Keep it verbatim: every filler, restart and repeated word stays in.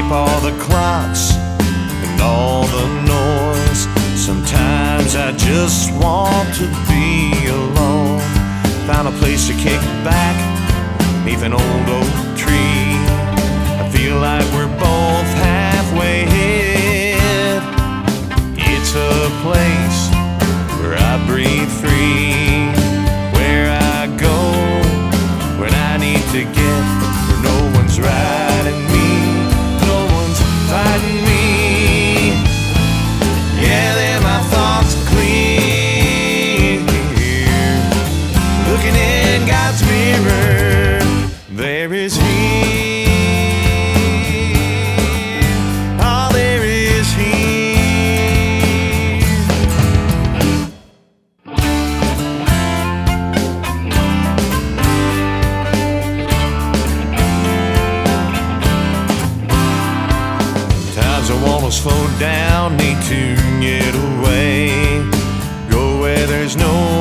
escape all the clocks and all the noise. Sometimes I just want to be alone. Found a place to kick back beneath an old oak tree. I feel like we're both halfway hit. It's a place where I breathe free, where I go when I need to get, where no one's riding me, no one's fighting me. Yeah, then my thoughts are clear, looking in God's mirror. There is He, all there is He. Times I wanna slow down, need to get away, go where there's no